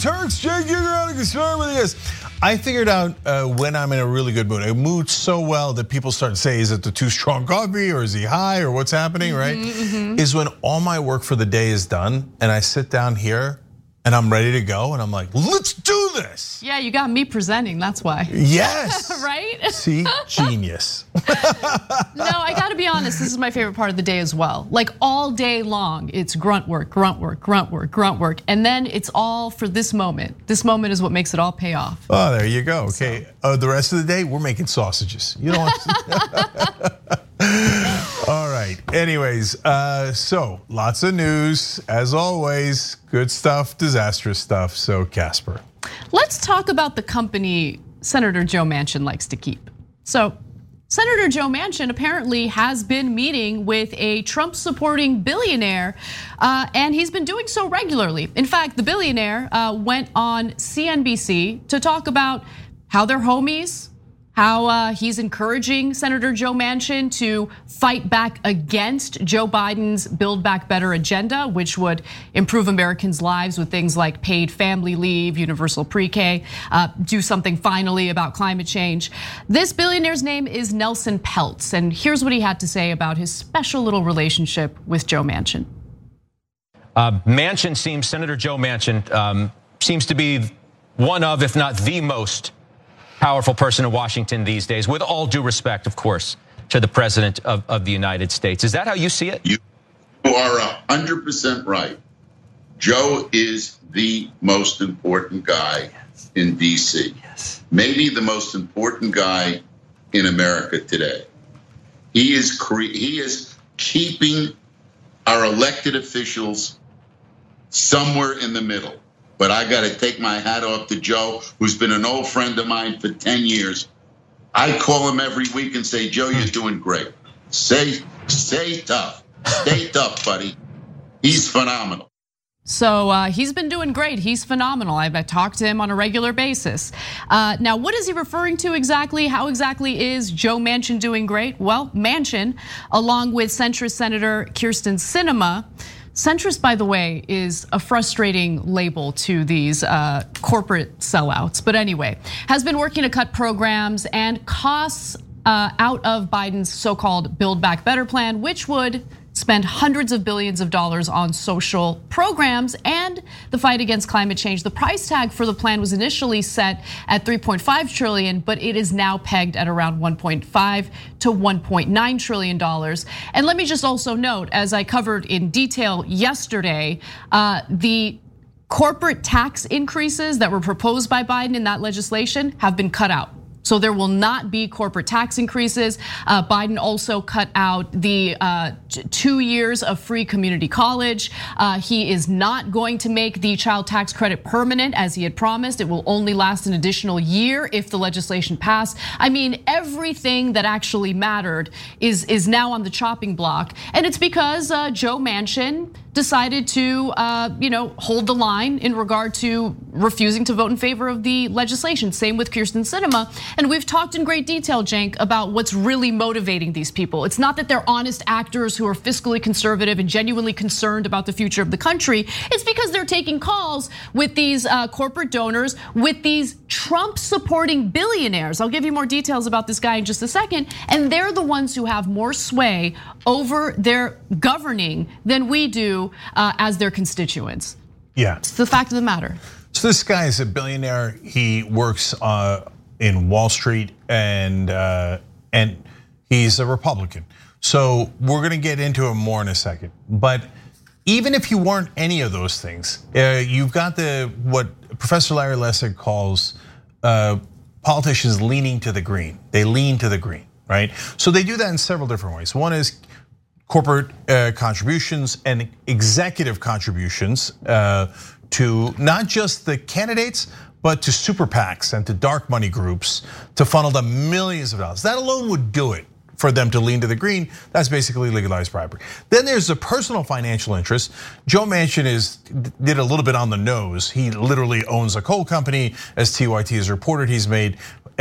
Turks, Jake, you're out of concern with this. I figured out when I'm in a really good mood. I mood so well that people start to say, is it the too strong coffee or is he high or what's happening, right? Is when all my work for the day is done and I sit down here and I'm ready to go and I'm like, let's do this. Yeah, you got me presenting, that's why. Yes. Right? See, genius. No, I gotta be honest, this is my favorite part of the day as well. Like all day long, it's grunt work, grunt work, grunt work, grunt work. And then it's all for this moment. This moment is what makes it all pay off. Oh, there you go, okay. The rest of the day, we're making sausages. You don't want All right, anyways, so lots of news, as always, good stuff, disastrous stuff, so Casper. Let's talk about the company Senator Joe Manchin likes to keep. So Senator Joe Manchin apparently has been meeting with a Trump supporting billionaire, and he's been doing so regularly. In fact, the billionaire went on CNBC to talk about how they're homies, how he's encouraging Senator Joe Manchin to fight back against Joe Biden's Build Back Better agenda, which would improve Americans' lives with things like paid family leave, universal pre-K, do something finally about climate change. This billionaire's name is Nelson Peltz, and here's what he had to say about his special little relationship with Joe Manchin. Senator Joe Manchin seems to be one of, if not the most powerful person in Washington these days, with all due respect, of course, to the president of the United States. Is that how you see it? You are 100% right. Joe is the most important guy in DC. Yes. Maybe the most important guy in America today. He is keeping our elected officials somewhere in the middle. But I got to take my hat off to Joe, who's been an old friend of mine for 10 years. I call him every week and say, Joe, you're doing great. Stay tough. Stay tough, buddy. He's phenomenal. So he's been doing great. He's phenomenal. I talked to him on a regular basis. Now, what is he referring to exactly? How exactly is Joe Manchin doing great? Well, Manchin, along with centrist Senator Kyrsten Sinema. Centrist, by the way, is a frustrating label to these corporate sellouts. But anyway, has been working to cut programs and costs out of Biden's so-called Build Back Better plan, which would spend hundreds of billions of dollars on social programs and the fight against climate change. The price tag for the plan was initially set at 3.5 trillion, but it is now pegged at around 1.5 to 1.9 trillion dollars. And let me just also note, as I covered in detail yesterday, the corporate tax increases that were proposed by Biden in that legislation have been cut out. So there will not be corporate tax increases. Biden also cut out the 2 years of free community college. He is not going to make the child tax credit permanent as he had promised. It will only last an additional year if the legislation passed. I mean, everything that actually mattered is now on the chopping block. And it's because Joe Manchin decided to hold the line in regard to refusing to vote in favor of the legislation. Same with Kyrsten Sinema. And we've talked in great detail, Cenk, about what's really motivating these people. It's not that they're honest actors who are fiscally conservative and genuinely concerned about the future of the country. It's because they're taking calls with these corporate donors, with these Trump supporting billionaires. I'll give you more details about this guy in just a second. And they're the ones who have more sway over their governing than we do as their constituents. Yeah. It's the fact of the matter. So this guy is a billionaire. He works in Wall Street and he's a Republican. So we're gonna get into it more in a second. But even if you weren't any of those things, you've got what Professor Larry Lessig calls politicians leaning to the green. They lean to the green, right? So they do that in several different ways. One is corporate contributions and executive contributions to not just the candidates, but to super PACs and to dark money groups to funnel them millions of dollars. That alone would do it for them to lean to the green. That's basically legalized bribery. Then there's the personal financial interest. Joe Manchin did a little bit on the nose. He literally owns a coal company. As TYT has reported, he's made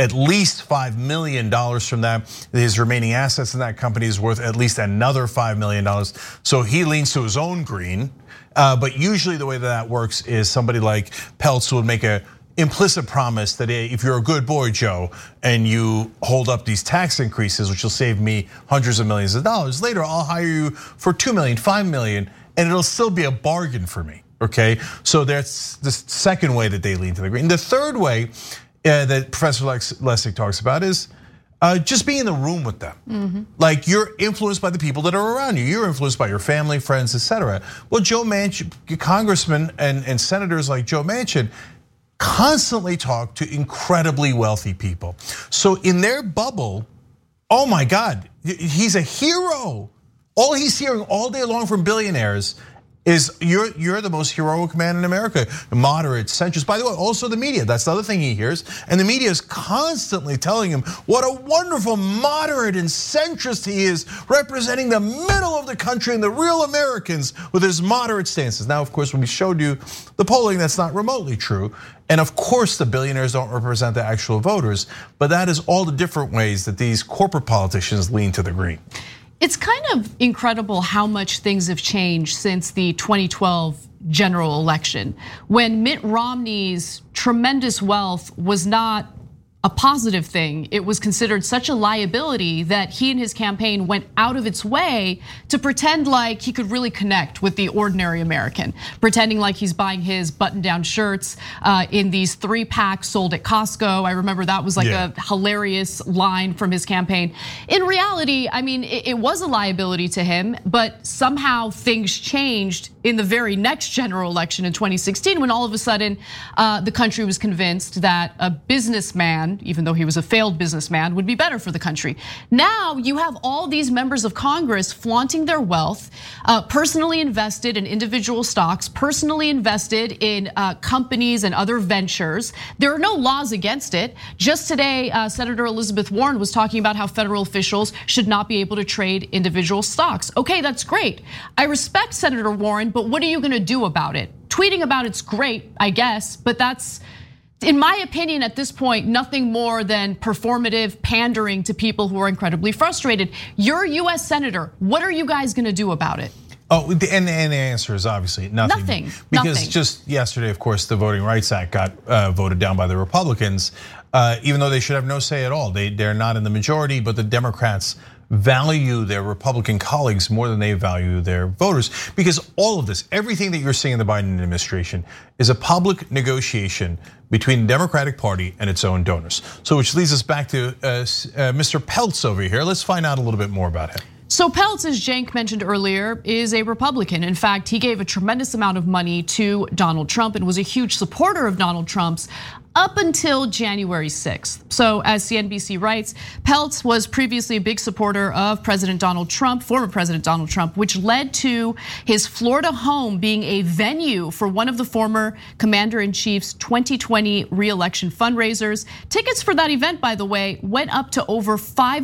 at least $5 million from that. His remaining assets in that company is worth at least another $5 million. So he leans to his own green. But usually the way that works is somebody like Peltz would make a implicit promise that if you're a good boy, Joe, and you hold up these tax increases, which will save me hundreds of millions of dollars, later I'll hire you for $2 million, $5 million, and it'll still be a bargain for me, okay? So that's the second way that they lean to the green. The third way that Professor Lessig talks about is just being in the room with them. Like you're influenced by the people that are around you. You're influenced by your family, friends, etc. Well, Joe Manchin, congressmen and senators like Joe Manchin constantly talk to incredibly wealthy people. So in their bubble, oh my God, he's a hero. All he's hearing all day long from billionaires is you're the most heroic man in America. Moderate, centrist. By the way, also the media. That's the other thing he hears. And the media is constantly telling him what a wonderful moderate and centrist he is, representing the middle of the country and the real Americans with his moderate stances. Now, of course, when we showed you the polling, that's not remotely true. And of course, the billionaires don't represent the actual voters, but that is all the different ways that these corporate politicians lean to the green. It's kind of incredible how much things have changed since the 2012 general election, when Mitt Romney's tremendous wealth was not a positive thing. It was considered such a liability that he and his campaign went out of its way to pretend like he could really connect with the ordinary American, pretending like he's buying his button-down shirts in these 3-packs sold at Costco. I remember that was like a hilarious line from his campaign. In reality, I mean, it was a liability to him, but somehow things changed in the very next general election in 2016, when all of a sudden the country was convinced that a businessman, even though he was a failed businessman, would be better for the country. Now you have all these members of Congress flaunting their wealth, personally invested in individual stocks, personally invested in companies and other ventures. There are no laws against it. Just today, Senator Elizabeth Warren was talking about how federal officials should not be able to trade individual stocks. Okay, that's great. I respect Senator Warren, but what are you gonna do about it? Tweeting about it's great, I guess, but that's, in my opinion, at this point, nothing more than performative pandering to people who are incredibly frustrated. You're a US Senator, what are you guys gonna do about it? Oh, and the answer is obviously nothing. Because just yesterday, of course, the Voting Rights Act got voted down by the Republicans, even though they should have no say at all. They're not in the majority, but the Democrats value their Republican colleagues more than they value their voters, because all of this, everything that you're seeing in the Biden administration is a public negotiation between the Democratic Party and its own donors. So which leads us back to Mr. Peltz over here. Let's find out a little bit more about him. So Peltz, as Cenk mentioned earlier, is a Republican. In fact, he gave a tremendous amount of money to Donald Trump and was a huge supporter of Donald Trump's up until January 6th. So as CNBC writes, Peltz was previously a big supporter of President Donald Trump, former President Donald Trump, which led to his Florida home being a venue for one of the former commander-in-chief's 2020 re-election fundraisers. Tickets for that event, by the way, went up to over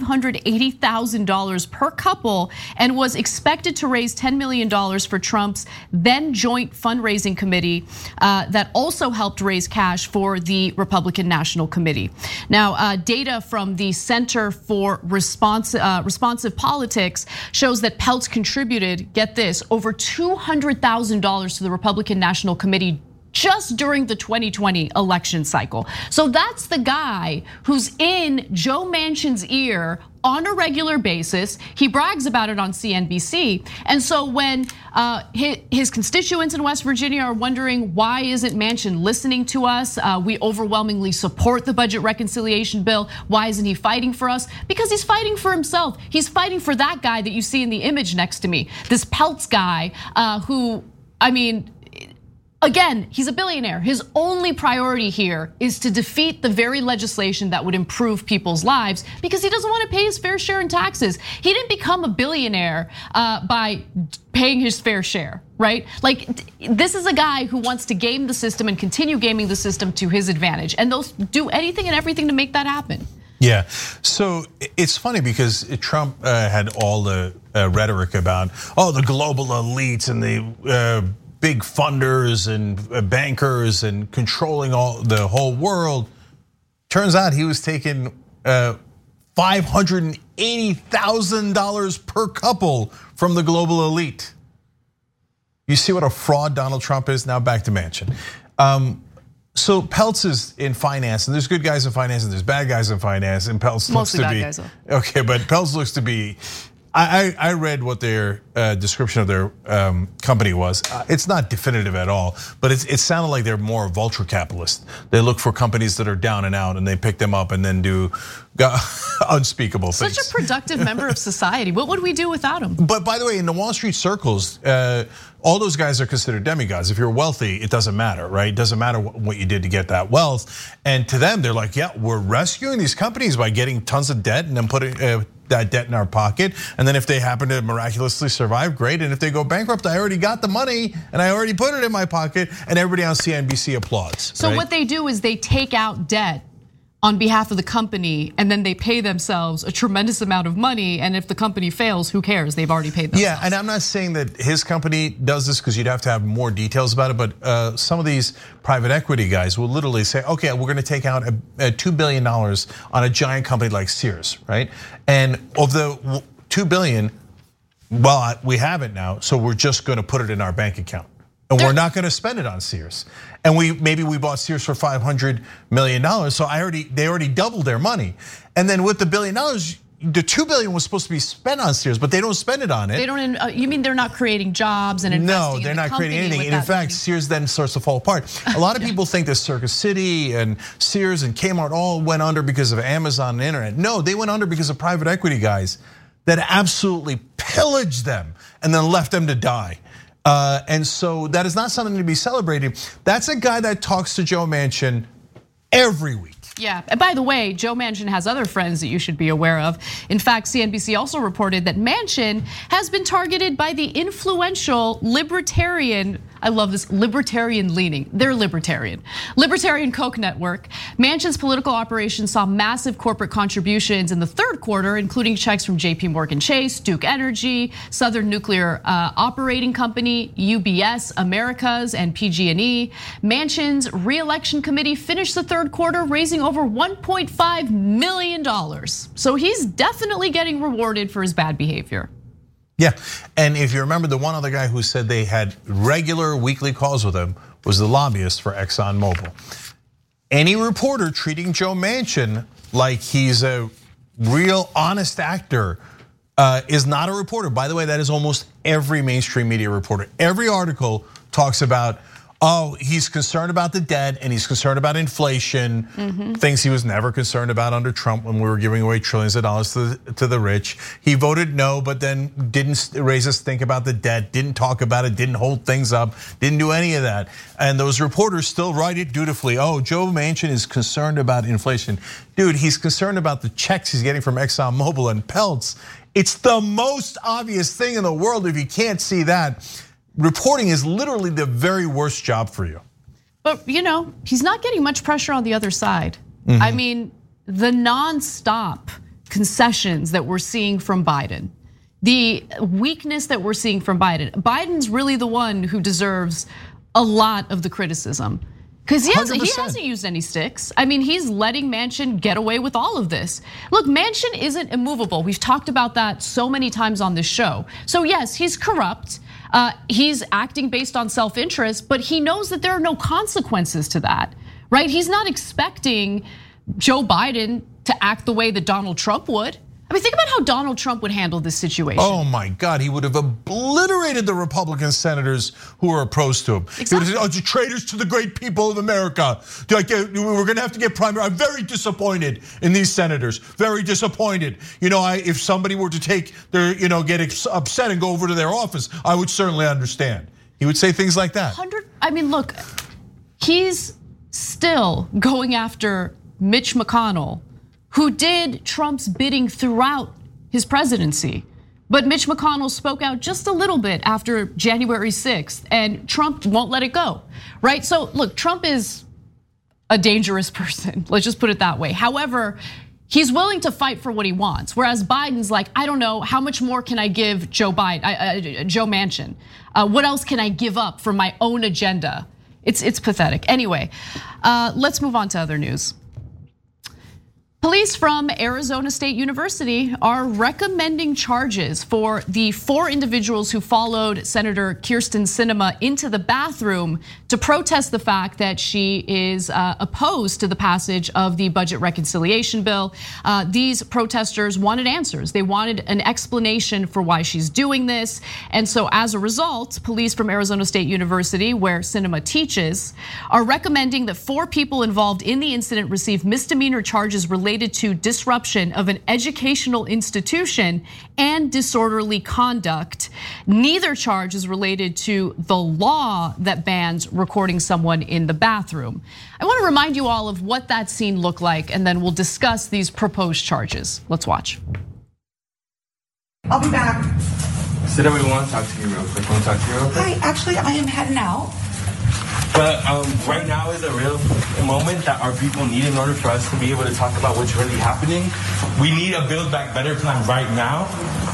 $580,000 per couple and was expected to raise $10 million for Trump's then joint fundraising committee that also helped raise cash for the Republican National Committee. Now, data from the Center for Responsive Politics shows that Peltz contributed, get this, over $200,000 to the Republican National Committee just during the 2020 election cycle. So that's the guy who's in Joe Manchin's ear on a regular basis. He brags about it on CNBC. And so when his constituents in West Virginia are wondering, why isn't Manchin listening to us? We overwhelmingly support the budget reconciliation bill. Why isn't he fighting for us? Because he's fighting for himself. He's fighting for that guy that you see in the image next to me, this Peltz guy who, I mean, again, he's a billionaire. His only priority here is to defeat the very legislation that would improve people's lives because he doesn't want to pay his fair share in taxes. He didn't become a billionaire by paying his fair share, right? Like, this is a guy who wants to game the system and continue gaming the system to his advantage. And they'll do anything and everything to make that happen. Yeah, so it's funny because Trump had all the rhetoric about, the global elites and the big funders and bankers and controlling the whole world. Turns out he was taking $580,000 per couple from the global elite. You see what a fraud Donald Trump is? Now back to Manchin. So Peltz is in finance, and there's good guys in finance, and there's bad guys in finance, and Peltz looks to be okay. But Peltz looks to be. I read what their description of their company was. It's not definitive at all, but it sounded like they're more vulture capitalists. They look for companies that are down and out, and they pick them up and then do unspeakable things. Such a productive member of society. What would we do without him? But by the way, in the Wall Street circles, all those guys are considered demigods. If you're wealthy, it doesn't matter, right? It doesn't matter what you did to get that wealth. And to them, they're like, yeah, we're rescuing these companies by getting tons of debt and then putting that debt in our pocket. And then if they happen to miraculously survive, great. And if they go bankrupt, I already got the money and I already put it in my pocket, and everybody on CNBC applauds. So what they do is they take out debt on behalf of the company, and then they pay themselves a tremendous amount of money. And if the company fails, who cares? They've already paid themselves. Yeah, and I'm not saying that his company does this, because you'd have to have more details about it. But some of these private equity guys will literally say, okay, we're gonna take out $2 billion on a giant company like Sears, right? And of the $2 billion, well, we have it now, so we're just gonna put it in our bank account. And we're not gonna spend it on Sears. And maybe we bought Sears for $500 million, so they already doubled their money. And then with the $1 billion, the $2 billion was supposed to be spent on Sears, but they don't spend it on it. They don't. You mean they're not creating jobs and investing? No, they're not creating anything. And in fact, Sears then starts to fall apart. A lot of people think that Circus City and Sears and Kmart all went under because of Amazon and the internet. No, they went under because of private equity guys that absolutely pillaged them and then left them to die. And so that is not something to be celebrated. That's a guy that talks to Joe Manchin every week. Yeah, and by the way, Joe Manchin has other friends that you should be aware of. In fact, CNBC also reported that Manchin has been targeted by the influential libertarian, I love this, libertarian leaning, they're libertarian Koch network. Manchin's political operations saw massive corporate contributions in the third quarter, including checks from JP Morgan Chase, Duke Energy, Southern Nuclear Operating Company, UBS, Americas, and PG&E. Manchin's re-election committee finished the third quarter raising over $1.5 million. So he's definitely getting rewarded for his bad behavior. Yeah, and if you remember, the one other guy who said they had regular weekly calls with him was the lobbyist for ExxonMobil. Any reporter treating Joe Manchin like he's a real honest actor is not a reporter. By the way, that is almost every mainstream media reporter. Every article talks about, oh, he's concerned about the debt and he's concerned about inflation, things he was never concerned about under Trump when we were giving away trillions of dollars to the rich. He voted no, but then didn't raise us think about the debt, didn't talk about it, didn't hold things up, didn't do any of that. And those reporters still write it dutifully. Oh, Joe Manchin is concerned about inflation. Dude, he's concerned about the checks he's getting from ExxonMobil and Peltz. It's the most obvious thing in the world if you can't see that. Reporting is literally the very worst job for you. But he's not getting much pressure on the other side. I mean, the nonstop concessions that we're seeing from Biden, the weakness that we're seeing from Biden's really the one who deserves a lot of the criticism. Because he hasn't used any sticks. I mean, he's letting Manchin get away with all of this. Look, Manchin isn't immovable. We've talked about that so many times on this show. So yes, he's corrupt. He's acting based on self-interest, but he knows that there are no consequences to that, right? He's not expecting Joe Biden to act the way that Donald Trump would. I mean, think about how Donald Trump would handle this situation. Oh my God, he would have obliterated the Republican senators who are opposed to him. Exactly. He would have said, oh, traitors to the great people of America. We're gonna have to get primary. I'm very disappointed in these senators, very disappointed. If somebody were to take their, get upset and go over to their office, I would certainly understand. He would say things like that. I mean, look, he's still going after Mitch McConnell, who did Trump's bidding throughout his presidency. But Mitch McConnell spoke out just a little bit after January 6th, and Trump won't let it go, right? So look, Trump is a dangerous person, let's just put it that way. However, he's willing to fight for what he wants, whereas Biden's like, I don't know, how much more can I give Joe Manchin? What else can I give up for my own agenda? It's pathetic. Anyway, let's move on to other news. Police from Arizona State University are recommending charges for the 4 individuals who followed Senator Kyrsten Sinema into the bathroom to protest the fact that she is opposed to the passage of the budget reconciliation bill. These protesters wanted answers. They wanted an explanation for why she's doing this. And so as a result, police from Arizona State University, where Sinema teaches, are recommending that 4 people involved in the incident receive misdemeanor charges related to disruption of an educational institution and disorderly conduct. Neither charge is related to the law that bans recording someone in the bathroom. I want to remind you all of what that scene looked like, and then we'll discuss these proposed charges. Let's watch. I'll be back. Sit down, we want to talk to you real quick. Want to talk to you real quick? Hi, actually, I am heading out. But right now is a real moment that our people need in order for us to be able to talk about what's really happening. We need a Build Back Better plan right now.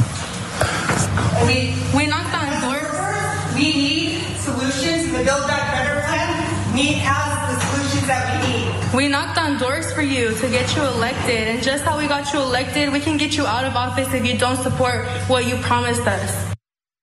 We knocked on doors. We need solutions. The Build Back Better plan has the solutions that we need. We knocked on doors for you to get you elected. And just how we got you elected, we can get you out of office if you don't support what you promised us.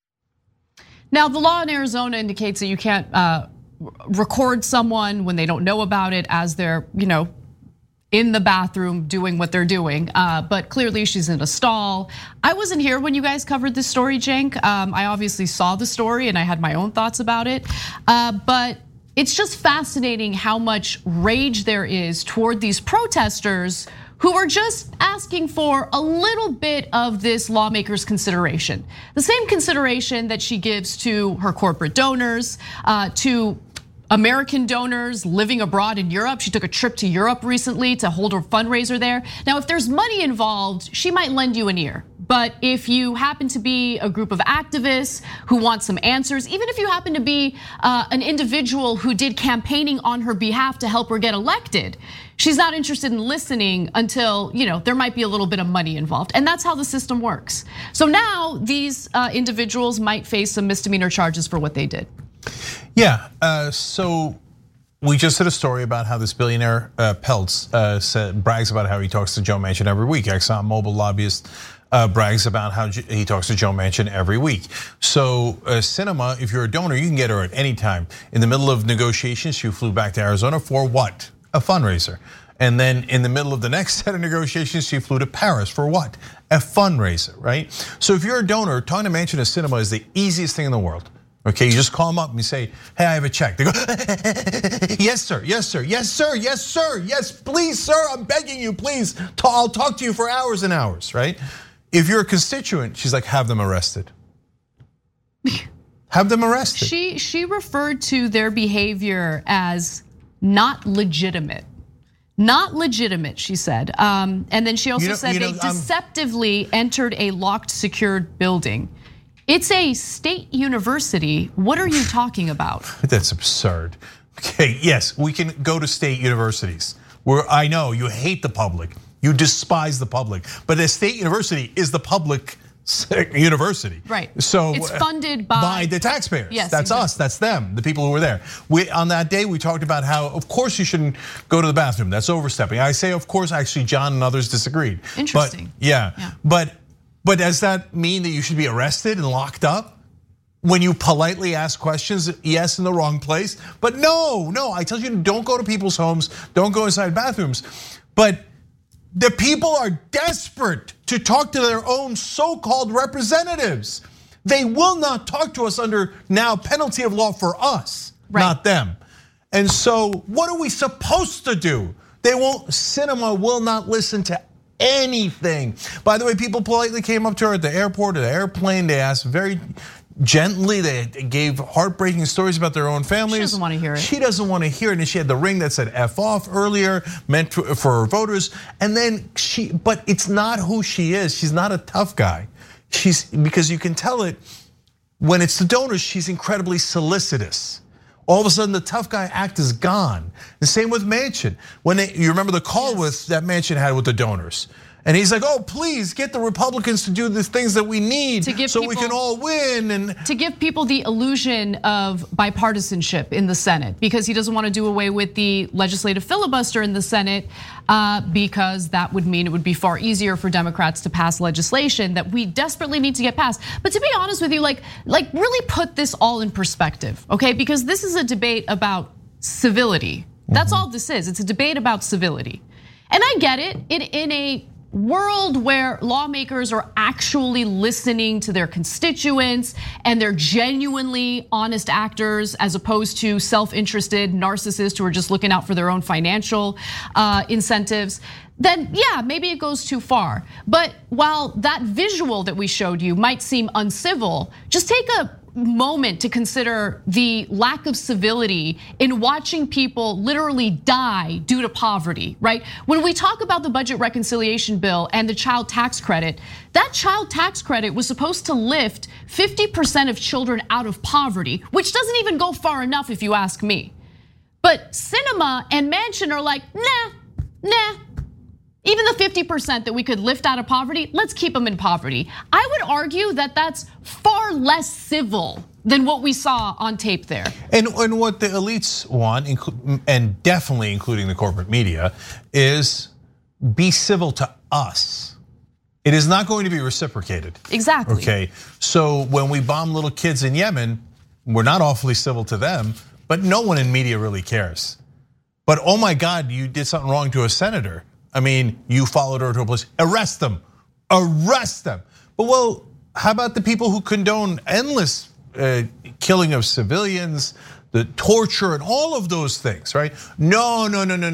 Now, the law in Arizona indicates that you can't record someone when they don't know about it as they're, in the bathroom doing what they're doing. But clearly she's in a stall. I wasn't here when you guys covered this story, Cenk. I obviously saw the story and I had my own thoughts about it. But it's just fascinating how much rage there is toward these protesters who are just asking for a little bit of this lawmaker's consideration. The same consideration that she gives to her corporate donors, to American donors living abroad in Europe. She took a trip to Europe recently to hold her fundraiser there. Now, if there's money involved, she might lend you an ear. But if you happen to be a group of activists who want some answers, even if you happen to be an individual who did campaigning on her behalf to help her get elected, she's not interested in listening until there might be a little bit of money involved. And that's how the system works. So now these individuals might face some misdemeanor charges for what they did. Yeah, so we just did a story about how this billionaire Peltz brags about how he talks to Joe Manchin every week. ExxonMobil lobbyist brags about how he talks to Joe Manchin every week. So Sinema, if you're a donor, you can get her at any time. In the middle of negotiations, she flew back to Arizona for what? A fundraiser. And then in the middle of the next set of negotiations, she flew to Paris for what? A fundraiser, right? So if you're a donor, talking to Manchin and Sinema is the easiest thing in the world. Okay, you just call them up and you say, hey, I have a check. They go, yes, sir, yes, sir, yes, sir, yes, sir, yes, please, sir, I'm begging you, please. I'll talk to you for hours and hours, right? If you're a constituent, she's like, have them arrested. Have them arrested. She referred to their behavior as not legitimate. Not legitimate, she said. And then she also said they deceptively entered a locked, secured building. It's a state university. What are you talking about? That's absurd. Okay, yes, we can go to state universities where I know you hate the public, you despise the public, but a state university is the public university. Right. So it's funded by the taxpayers. Yes, that's exactly. us, that's them, the people who were there. On that day, we talked about how, of course, you shouldn't go to the bathroom. That's overstepping. I say, of course, actually, John and others disagreed. Interesting. But, yeah. But does that mean that you should be arrested and locked up? When you politely ask questions, yes, in the wrong place. But no, I tell you, don't go to people's homes, don't go inside bathrooms. But the people are desperate to talk to their own so-called representatives. They will not talk to us under now penalty of law for us, not them. And so what are we supposed to do? Sinema will not listen to anything. By the way, people politely came up to her at the airport, at the airplane. They asked very gently, they gave heartbreaking stories about their own families. She doesn't want to hear it. She doesn't want to hear it. And she had the ring that said F off earlier, meant for her voters. And then but it's not who she is. She's not a tough guy. Because you can tell it when it's the donors, she's incredibly solicitous. All of a sudden, the tough guy act is gone. The same with Manchin. You remember the call that Manchin had with the donors. And he's like, oh, please get the Republicans to do the things that we need so we can all win. And to give people the illusion of bipartisanship in the Senate, because he doesn't want to do away with the legislative filibuster in the Senate, because that would mean it would be far easier for Democrats to pass legislation that we desperately need to get passed. But to be honest with you, like really put this all in perspective, okay? Because this is a debate about civility. That's all this is. It's a debate about civility. And I get it, in a world where lawmakers are actually listening to their constituents and they're genuinely honest actors as opposed to self-interested narcissists who are just looking out for their own financial incentives, then yeah, maybe it goes too far. But while that visual that we showed you might seem uncivil, just take a moment to consider the lack of civility in watching people literally die due to poverty, right? When we talk about the budget reconciliation bill and the child tax credit, that child tax credit was supposed to lift 50% of children out of poverty, which doesn't even go far enough if you ask me. But Sinema and Manchin are like, nah. Even the 50% that we could lift out of poverty, let's keep them in poverty. I would argue that that's far less civil than what we saw on tape there. And what the elites want, and definitely including the corporate media, is be civil to us. It is not going to be reciprocated. Exactly. Okay, so when we bomb little kids in Yemen, we're not awfully civil to them, but no one in media really cares. But oh my God, you did something wrong to a senator. I mean, you followed her to a place, arrest them. But well, how about the people who condone endless killing of civilians, the torture and all of those things, right? No.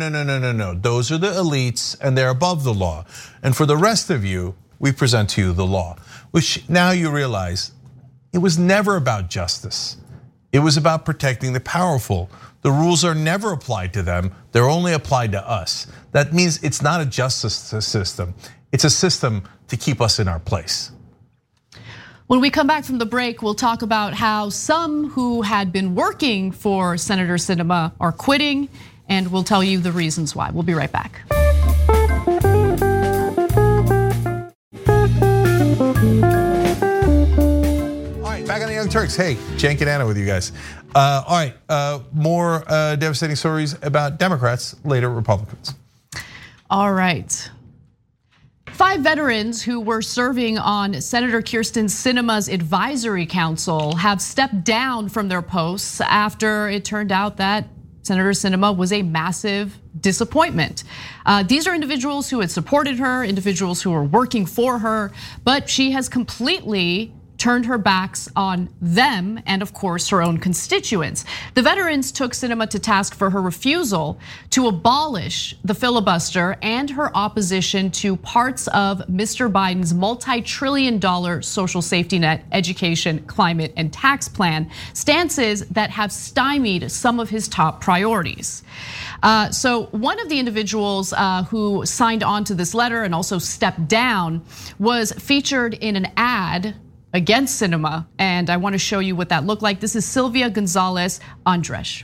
Those are the elites and they're above the law. And for the rest of you, we present to you the law, which now you realize it was never about justice. It was about protecting the powerful. The rules are never applied to them, they're only applied to us. That means it's not a justice system, it's a system to keep us in our place. When we come back from the break, we'll talk about how some who had been working for Senator Sinema are quitting, and we'll tell you the reasons why. We'll be right back. Back on the Young Turks. Hey, Cenk and Anna with you guys. All right, more devastating stories about Democrats, later Republicans. All right. 5 veterans who were serving on Senator Kyrsten Sinema's advisory council have stepped down from their posts after it turned out that Senator Sinema was a massive disappointment. These are individuals who had supported her, individuals who were working for her, but she has completely turned her backs on them and of course her own constituents. The veterans took Sinema to task for her refusal to abolish the filibuster and her opposition to parts of Mr. Biden's multi-trillion-dollar social safety net, education, climate, and tax plan, stances that have stymied some of his top priorities. So one of the individuals who signed on to this letter and also stepped down was featured in an ad against Sinema, and I want to show you what that looked like. This is Sylvia Gonzalez Andres.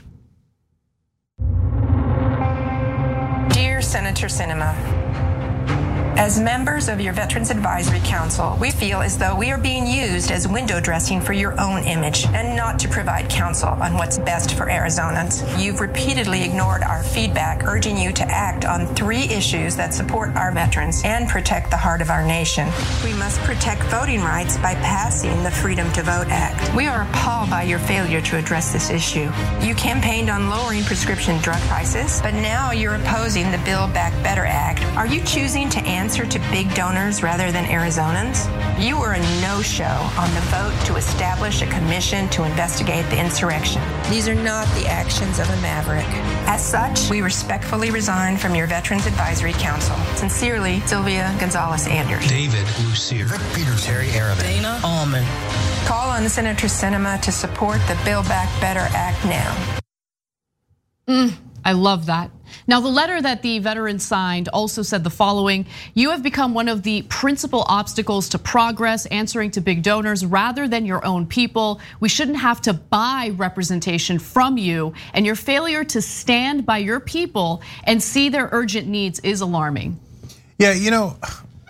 Dear Senator Sinema, as members of your Veterans Advisory Council, we feel as though we are being used as window dressing for your own image and not to provide counsel on what's best for Arizonans. You've repeatedly ignored our feedback, urging you to act on 3 issues that support our veterans and protect the heart of our nation. We must protect voting rights by passing the Freedom to Vote Act. We are appalled by your failure to address this issue. You campaigned on lowering prescription drug prices, but now you're opposing the Build Back Better Act. Are you choosing to answer to big donors rather than Arizonans? You were a no-show on the vote to establish a commission to investigate the insurrection. These are not the actions of a maverick. As such, we respectfully resign from your Veterans Advisory Council. Sincerely, Sylvia Gonzalez Anders. David Lucier. Rick Peters. Terry Arabic. Dana Allman. Call on Senator Sinema to support the Build Back Better Act now. I love that. Now, the letter that the veterans signed also said the following: you have become one of the principal obstacles to progress, answering to big donors rather than your own people. We shouldn't have to buy representation from you, and your failure to stand by your people and see their urgent needs is alarming. Yeah, you know,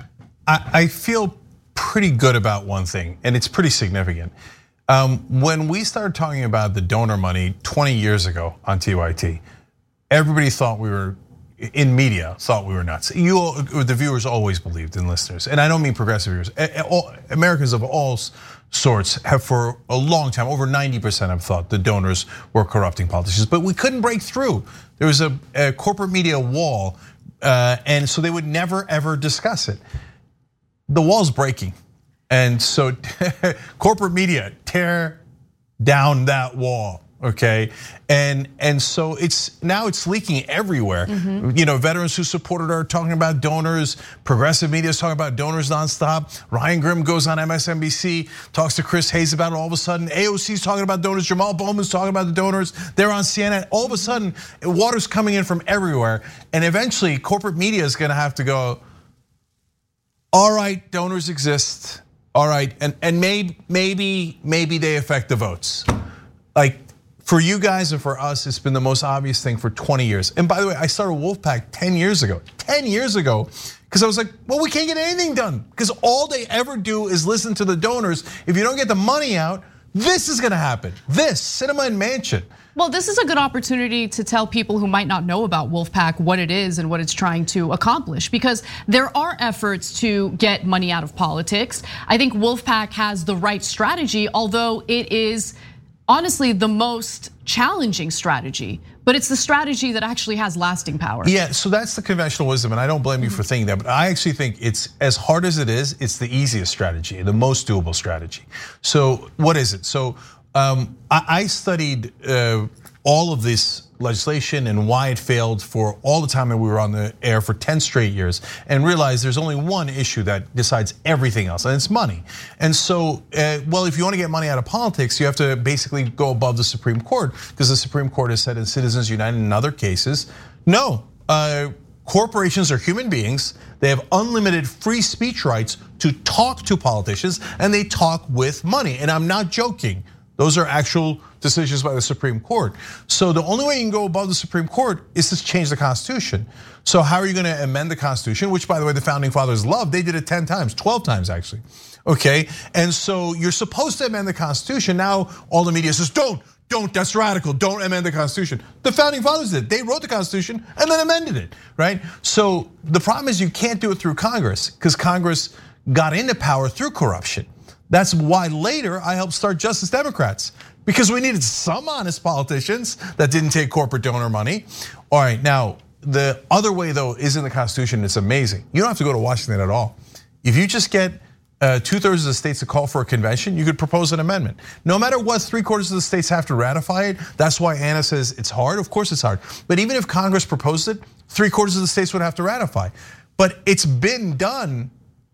I feel pretty good about one thing, and it's pretty significant. When we started talking about the donor money 20 years ago on TYT, everybody thought we were, in media, thought we were nuts. The viewers always believed in listeners, and I don't mean progressive viewers. Americans of all sorts have for a long time, over 90% have thought the donors were corrupting politicians, but we couldn't break through. There was a corporate media wall, and so they would never ever discuss it. The wall's breaking, and so corporate media tear down that wall. Okay, and so now it's leaking everywhere. You know, veterans who supported are talking about donors. Progressive media is talking about donors nonstop. Ryan Grimm goes on MSNBC, talks to Chris Hayes about it. All of a sudden, AOC's talking about donors. Jamal Bowman's talking about the donors. They're on CNN. All of a sudden, water's coming in from everywhere, and eventually, corporate media is going to have to go. All right, donors exist. All right, and maybe they affect the votes. Like, for you guys and for us, it's been the most obvious thing for 20 years. And by the way, I started Wolfpack 10 years ago. 10 years ago, because I was like, well, we can't get anything done. Because all they ever do is listen to the donors. If you don't get the money out, this is gonna happen. This, Sinema and Manchin. Well, this is a good opportunity to tell people who might not know about Wolfpack what it is and what it's trying to accomplish, because there are efforts to get money out of politics. I think Wolfpack has the right strategy, although it is honestly the most challenging strategy, but it's the strategy that actually has lasting power. Yeah, so that's the conventional wisdom, and I don't blame you for thinking that, but I actually think it's as hard as it is, it's the easiest strategy, the most doable strategy. So what is it? So I studied all of this legislation and why it failed for all the time that we were on the air for 10 straight years, and realized there's only one issue that decides everything else, and it's money. And so, well, if you want to get money out of politics, you have to basically go above the Supreme Court, because the Supreme Court has said in Citizens United and in other cases, no, corporations are human beings. They have unlimited free speech rights to talk to politicians, and they talk with money. And I'm not joking. Those are actual decisions by the Supreme Court. So the only way you can go above the Supreme Court is to change the Constitution. So how are you going to amend the Constitution? Which, by the way, the founding fathers loved. They did it 10 times, 12 times actually. Okay, and so you're supposed to amend the Constitution. Now all the media says, don't, that's radical, don't amend the Constitution. The founding fathers did. They wrote the Constitution and then amended it, right? So the problem is you can't do it through Congress, because Congress got into power through corruption. That's why later I helped start Justice Democrats, because we needed some honest politicians that didn't take corporate donor money. All right, now the other way though is in the Constitution. It's amazing. You don't have to go to Washington at all. If you just get 2/3 of the states to call for a convention, you could propose an amendment. No matter what, 3/4 of the states have to ratify it. That's why Anna says it's hard. Of course it's hard. But even if Congress proposed it, 3/4 of the states would have to ratify. But it's been done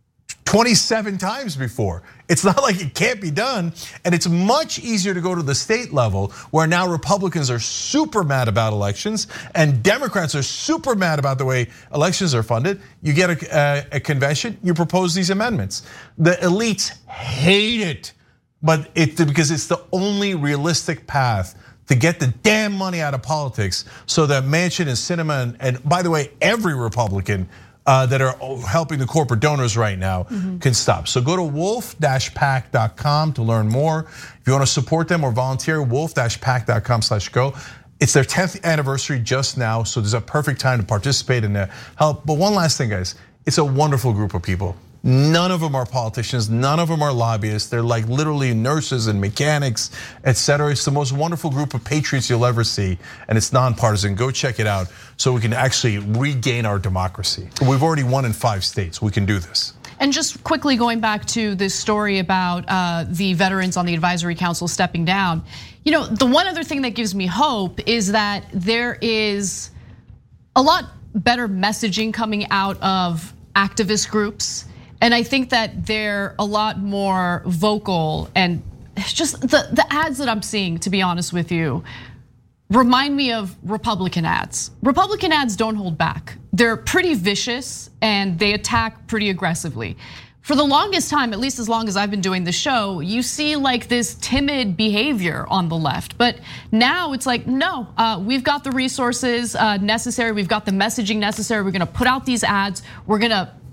27 times before. It's not like it can't be done, and it's much easier to go to the state level, where now Republicans are super mad about elections and Democrats are super mad about the way elections are funded. You get a convention, you propose these amendments. The elites hate it, but because it's the only realistic path to get the damn money out of politics, so that Manchin and Sinema and by the way, every Republican that are helping the corporate donors right now can stop. So go to wolf-pac.com to learn more. If you want to support them or volunteer, wolf-pac.com/go. It's their 10th anniversary just now, so there's a perfect time to participate and help. But one last thing, guys, it's a wonderful group of people. None of them are politicians, none of them are lobbyists. They're like literally nurses and mechanics, etc. It's the most wonderful group of patriots you'll ever see, and it's nonpartisan. Go check it out so we can actually regain our democracy. We've already won in 5 states, we can do this. And just quickly going back to this story about the veterans on the advisory council stepping down. You know, the one other thing that gives me hope is that there is a lot better messaging coming out of activist groups. And I think that they're a lot more vocal, and just the ads that I'm seeing, to be honest with you, remind me of Republican ads. Republican ads don't hold back. They're pretty vicious and they attack pretty aggressively. For the longest time, at least as long as I've been doing the show, you see like this timid behavior on the left. But now it's like, no, we've got the resources necessary. We've got the messaging necessary. We're gonna put out these ads. We're gonna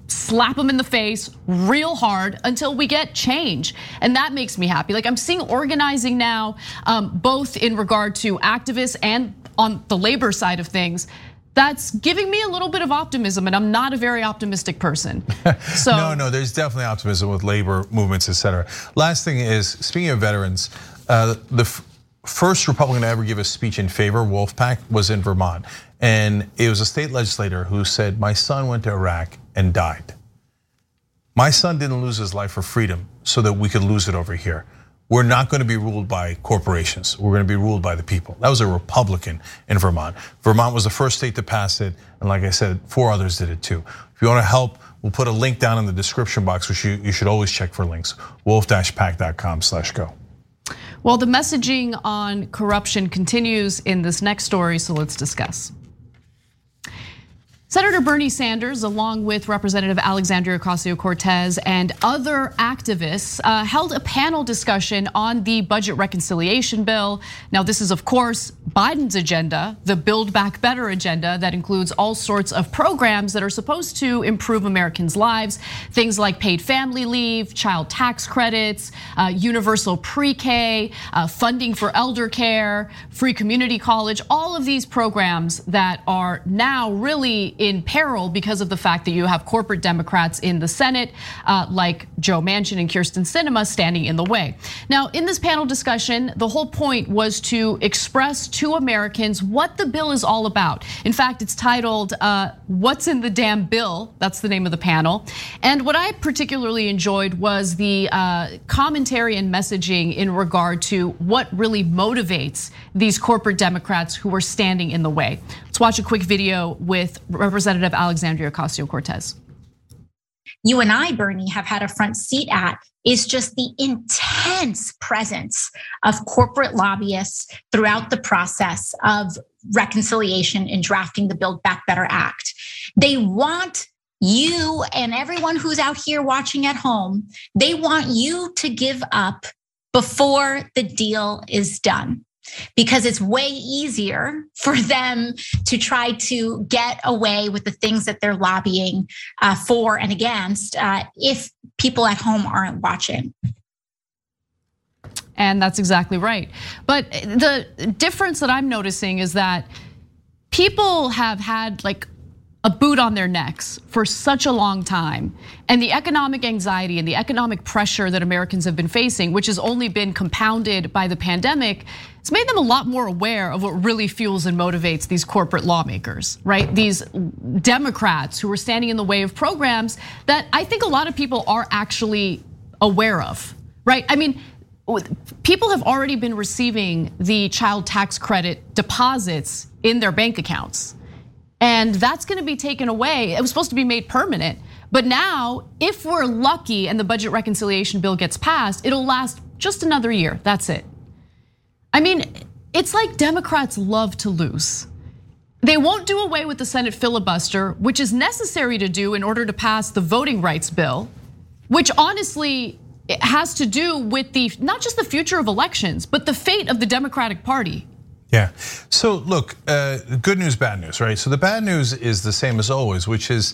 slap them in the face real hard until we get change. And that makes me happy. Like, I'm seeing organizing now, both in regard to activists and on the labor side of things. That's giving me a little bit of optimism, and I'm not a very optimistic person. So no, there's definitely optimism with labor movements, et cetera. Last thing is, speaking of veterans, the first Republican to ever give a speech in favor of Wolfpack was in Vermont. And it was a state legislator who said, my son went to Iraq and died. My son didn't lose his life for freedom so that we could lose it over here. We're not going to be ruled by corporations. We're going to be ruled by the people. That was a Republican in Vermont. Vermont was the first state to pass it. And like I said, 4 others did it too. If you want to help, we'll put a link down in the description box, which you should always check for links. wolf-pack.com/go. Well, the messaging on corruption continues in this next story, so let's discuss. Senator Bernie Sanders, along with Representative Alexandria Ocasio-Cortez and other activists, held a panel discussion on the budget reconciliation bill. Now, this is, of course, Biden's agenda, the Build Back Better agenda that includes all sorts of programs that are supposed to improve Americans' lives. Things like paid family leave, child tax credits, universal pre-K, funding for elder care, free community college, all of these programs that are now really in peril because of the fact that you have corporate Democrats in the Senate, like Joe Manchin and Kyrsten Sinema, standing in the way. Now, in this panel discussion, the whole point was to express to Americans what the bill is all about. In fact, it's titled, What's in the Damn Bill? That's the name of the panel. And what I particularly enjoyed was the commentary and messaging in regard to what really motivates these corporate Democrats who are standing in the way. Let's watch a quick video with Representative Alexandria Ocasio-Cortez. You and I, Bernie, have had a front seat at is just the intense presence of corporate lobbyists throughout the process of reconciliation in drafting the Build Back Better Act. They want you and everyone who's out here watching at home, they want you to give up before the deal is done. Because it's way easier for them to try to get away with the things that they're lobbying for and against if people at home aren't watching. And that's exactly right. But the difference that I'm noticing is that people have had like a boot on their necks for such a long time. And the economic anxiety and the economic pressure that Americans have been facing, which has only been compounded by the pandemic, it's made them a lot more aware of what really fuels and motivates these corporate lawmakers, right? These Democrats who are standing in the way of programs that I think a lot of people are actually aware of, right? I mean, people have already been receiving the child tax credit deposits in their bank accounts. And that's gonna be taken away. It was supposed to be made permanent. But now, if we're lucky and the budget reconciliation bill gets passed, it'll last just another year, that's it. I mean, it's like Democrats love to lose. They won't do away with the Senate filibuster, which is necessary to do in order to pass the voting rights bill, which honestly it has to do with not just the future of elections, but the fate of the Democratic Party. Yeah, so look, good news, bad news, right? So the bad news is the same as always, which is,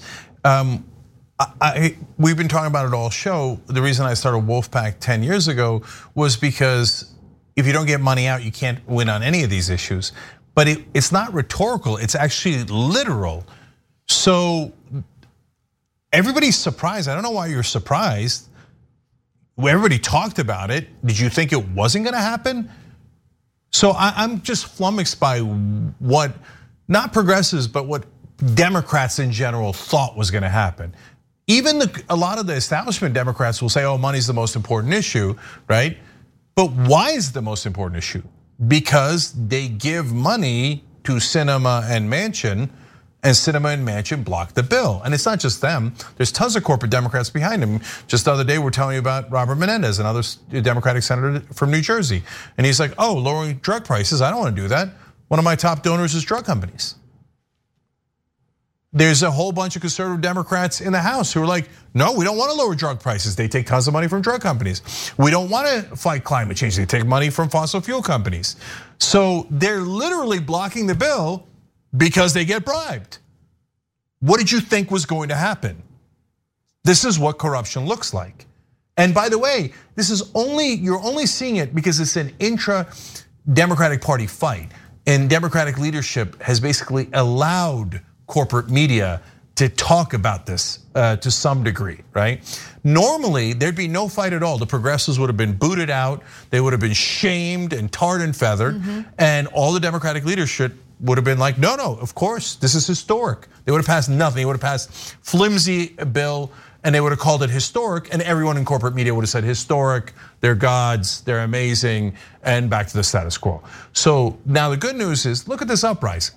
we've been talking about it all show. The reason I started Wolfpack 10 years ago was because if you don't get money out, you can't win on any of these issues. But it's not rhetorical, it's actually literal. So everybody's surprised. I don't know why you're surprised. Everybody talked about it. Did you think it wasn't gonna happen? So I'm just flummoxed by what, not progressives, but what Democrats in general thought was gonna happen. Even a lot of the establishment Democrats will say, oh, money's the most important issue, right? But why is it the most important issue? Because they give money to Sinema and Manchin, and Sinema and Manchin blocked the bill. And it's not just them, there's tons of corporate Democrats behind them. Just the other day, we're telling you about Robert Menendez, another Democratic senator from New Jersey. And he's like, oh, lowering drug prices, I don't wanna do that. One of my top donors is drug companies. There's a whole bunch of conservative Democrats in the House who are like, no, we don't wanna lower drug prices. They take tons of money from drug companies. We don't wanna fight climate change. They take money from fossil fuel companies. So they're literally blocking the bill because they get bribed. What did you think was going to happen? This is what corruption looks like. And by the way, you're only seeing it because it's an intra-Democratic Party fight. And Democratic leadership has basically allowed corporate media to talk about this to some degree, right? Normally, there'd be no fight at all. The progressives would have been booted out. They would have been shamed and tarred and feathered. And all the Democratic leadership would have been like, no, of course, this is historic. They would have passed nothing. They would have passed flimsy bill and they would have called it historic, and everyone in corporate media would have said historic, they're gods, they're amazing, and back to the status quo. So now the good news is, look at this uprising.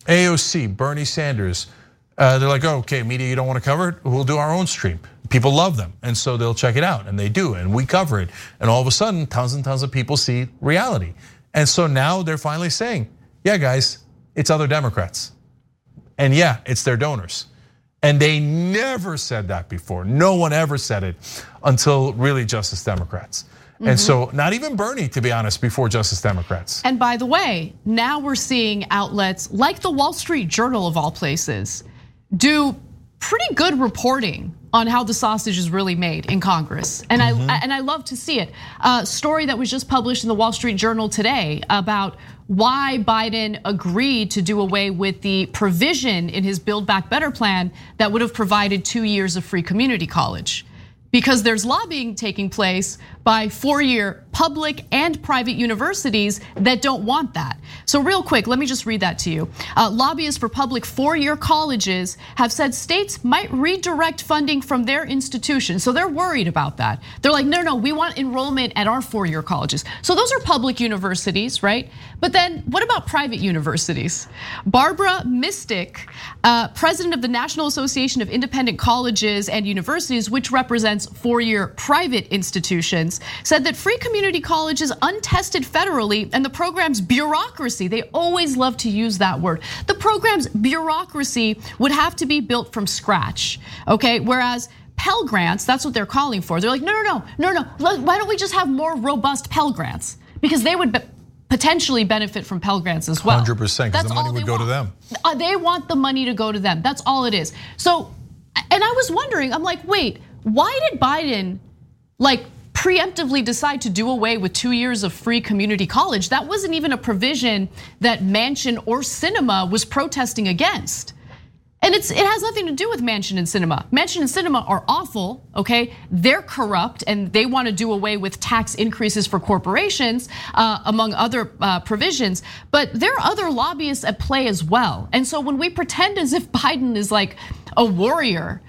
AOC, Bernie Sanders, they're like, oh, okay, media you don't want to cover it? We'll do our own stream. People love them, and so they'll check it out, and they do, and we cover it. And all of a sudden, tons and tons of people see reality. And so now they're finally saying, yeah, guys, it's other Democrats. And yeah, it's their donors. And they never said that before. No one ever said it until really Justice Democrats. And so not even Bernie, to be honest, before Justice Democrats. And by the way, now we're seeing outlets like the Wall Street Journal of all places do pretty good reporting on how the sausage is really made in Congress. And I love to see it. A story that was just published in the Wall Street Journal today about why Biden agreed to do away with the provision in his Build Back Better plan that would have provided 2 years of free community college. Because there's lobbying taking place by 4-year public and private universities that don't want that. So real quick, let me just read that to you. Lobbyists for public 4-year colleges have said states might redirect funding from their institutions. So they're worried about that. They're like, no, we want enrollment at our 4-year colleges. So those are public universities, right? But then what about private universities? Barbara Mystic, president of the National Association of Independent Colleges and Universities, which represents 4-year private institutions, said that free community college is untested federally and the program's bureaucracy, they always love to use that word. The program's bureaucracy would have to be built from scratch, okay? Whereas Pell Grants, that's what they're calling for. They're like, no. Why don't we just have more robust Pell Grants? Because they would potentially benefit from Pell Grants as well. 100%, because the money would go to them. They want the money to go to them. That's all it is. So, and I was wondering, I'm like, wait, why did Biden preemptively decide to do away with 2 years of free community college? That wasn't even a provision that Manchin or Sinema was protesting against. And it has nothing to do with Manchin and Sinema. Manchin and Sinema are awful, okay? They're corrupt and they want to do away with tax increases for corporations, among other provisions. But there are other lobbyists at play as well. And so when we pretend as if Biden is like a warrior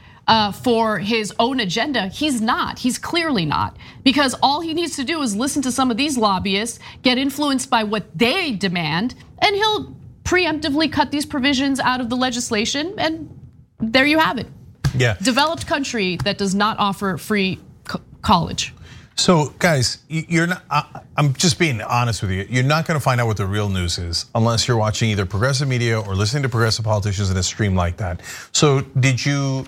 for his own agenda, he's not. He's clearly not. Because all he needs to do is listen to some of these lobbyists, get influenced by what they demand, and he'll preemptively cut these provisions out of the legislation, and there you have it. Yeah. Developed country that does not offer free college. So guys, you're not, I'm just being honest with you. You're not gonna find out what the real news is unless you're watching either progressive media or listening to progressive politicians in a stream like that. So did you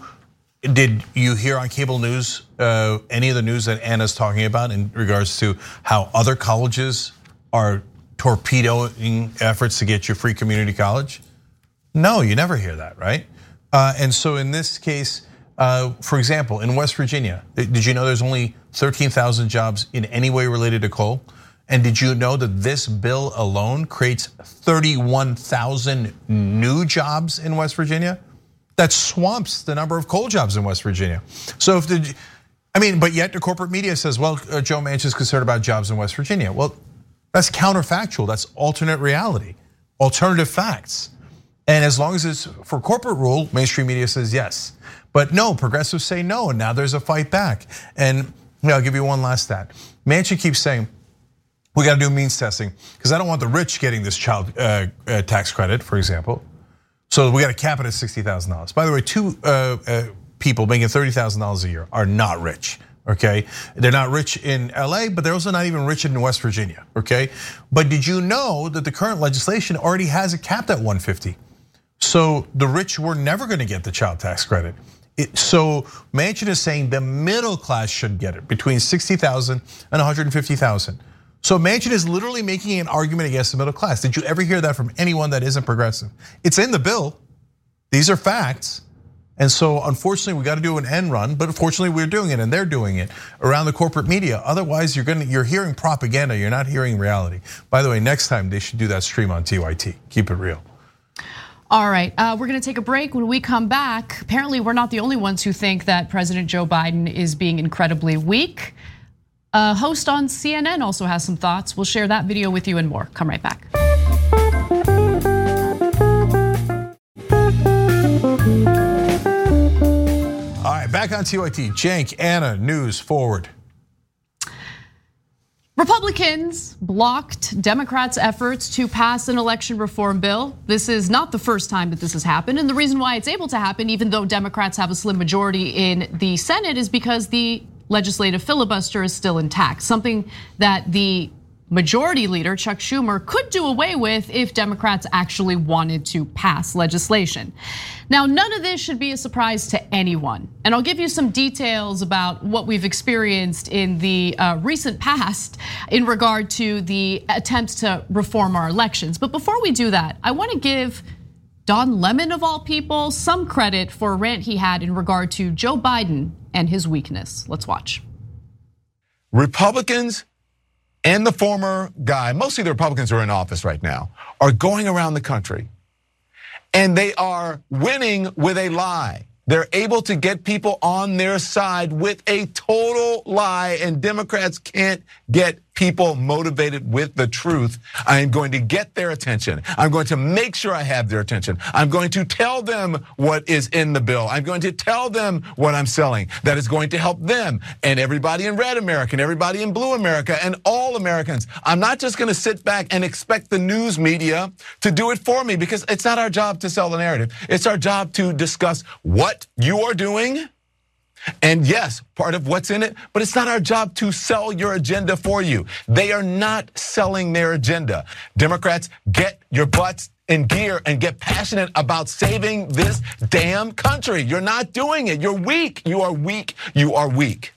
hear on cable news any of the news that Anna's talking about in regards to how other colleges are torpedoing efforts to get you free community college? No, you never hear that, right? And so in this case, for example, in West Virginia, did you know there's only 13,000 jobs in any way related to coal? And did you know that this bill alone creates 31,000 new jobs in West Virginia? That swamps the number of coal jobs in West Virginia. So but yet the corporate media says, well, Joe Manchin is concerned about jobs in West Virginia. Well, that's counterfactual, that's alternate reality, alternative facts. And as long as it's for corporate rule, mainstream media says yes. But no, progressives say no, and now there's a fight back. And I'll give you one last stat. Manchin keeps saying, we gotta do means testing, because I don't want the rich getting this child tax credit, for example. So we gotta cap it at $60,000. By the way, two people making $30,000 a year are not rich. Okay, they're not rich in LA, but they're also not even rich in West Virginia, okay? But did you know that the current legislation already has it capped at 150? So the rich were never gonna get the child tax credit. So Manchin is saying the middle class should get it, between 60,000 and 150,000. So Manchin is literally making an argument against the middle class. Did you ever hear that from anyone that isn't progressive? It's in the bill, these are facts. And so unfortunately, we got to do an end run, but fortunately we're doing it and they're doing it around the corporate media. Otherwise, you're hearing propaganda, you're not hearing reality. By the way, next time they should do that stream on TYT. Keep it real. All right, we're gonna take a break. When we come back, apparently we're not the only ones who think that President Joe Biden is being incredibly weak. A host on CNN also has some thoughts. We'll share that video with you and more. Come right back. All right, back on TYT. Cenk, Anna, news forward. Republicans blocked Democrats' efforts to pass an election reform bill. This is not the first time that this has happened. And the reason why it's able to happen, even though Democrats have a slim majority in the Senate, is because the legislative filibuster is still intact. Something that the majority leader, Chuck Schumer, could do away with if Democrats actually wanted to pass legislation. Now, none of this should be a surprise to anyone. And I'll give you some details about what we've experienced in the recent past in regard to the attempts to reform our elections. But before we do that, I want to give Don Lemon, of all people, some credit for a rant he had in regard to Joe Biden and his weakness. Let's watch. Republicans and the former guy, mostly the Republicans who are in office right now, are going around the country and they are winning with a lie. They're able to get people on their side with a total lie, and Democrats can't get people motivated with the truth. I am going to get their attention. I'm going to make sure I have their attention. I'm going to tell them what is in the bill. I'm going to tell them what I'm selling. That is going to help them and everybody in red America and everybody in blue America and all Americans. I'm not just going to sit back and expect the news media to do it for me, because it's not our job to sell the narrative. It's our job to discuss what you are doing. And yes, part of what's in it, but it's not our job to sell your agenda for you. They are not selling their agenda. Democrats, get your butts in gear and get passionate about saving this damn country. You're not doing it. You're weak. You are weak. You are weak.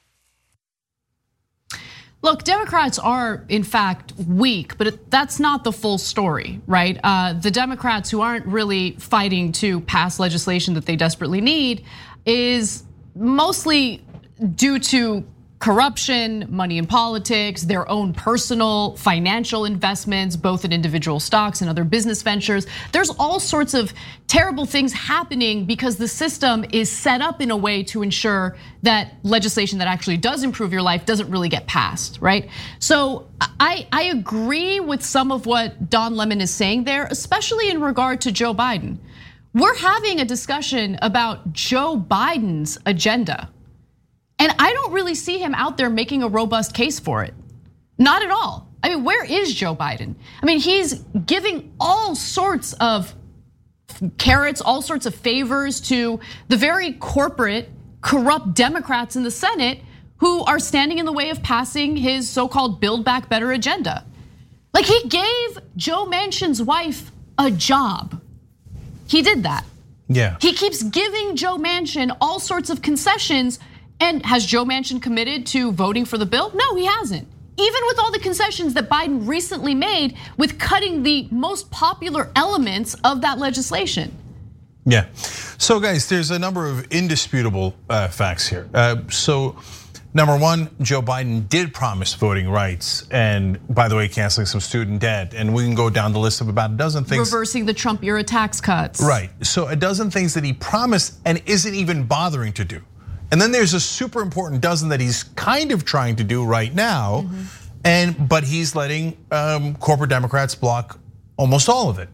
Look, Democrats are in fact weak, but that's not the full story, right? The Democrats who aren't really fighting to pass legislation that they desperately need is mostly due to corruption, money in politics, their own personal financial investments, both in individual stocks and other business ventures. There's all sorts of terrible things happening because the system is set up in a way to ensure that legislation that actually does improve your life doesn't really get passed, right? So I agree with some of what Don Lemon is saying there, especially in regard to Joe Biden. We're having a discussion about Joe Biden's agenda. And I don't really see him out there making a robust case for it. Not at all. I mean, where is Joe Biden? I mean, he's giving all sorts of carrots, all sorts of favors to the very corporate, corrupt Democrats in the Senate who are standing in the way of passing his so-called Build Back Better agenda. Like, he gave Joe Manchin's wife a job. He did that. Yeah. He keeps giving Joe Manchin all sorts of concessions. And has Joe Manchin committed to voting for the bill? No, he hasn't. Even with all the concessions that Biden recently made with cutting the most popular elements of that legislation. Yeah. So guys, there's a number of indisputable facts here. So number one, Joe Biden did promise voting rights, and by the way, canceling some student debt. And we can go down the list of about a dozen things. Reversing the Trump era tax cuts. Right, so a dozen things that he promised and isn't even bothering to do. And then there's a super important dozen that he's kind of trying to do right now, but he's letting corporate Democrats block almost all of it.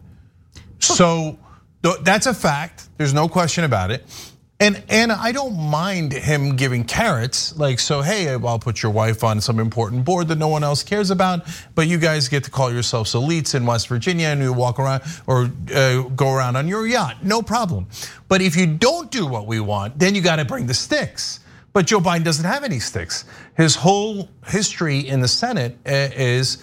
So that's a fact, there's no question about it. And Anna, I don't mind him giving carrots, like, so hey, I'll put your wife on some important board that no one else cares about, but you guys get to call yourselves elites in West Virginia and you walk around or go around on your yacht, no problem. But if you don't do what we want, then you gotta bring the sticks. But Joe Biden doesn't have any sticks. His whole history in the Senate is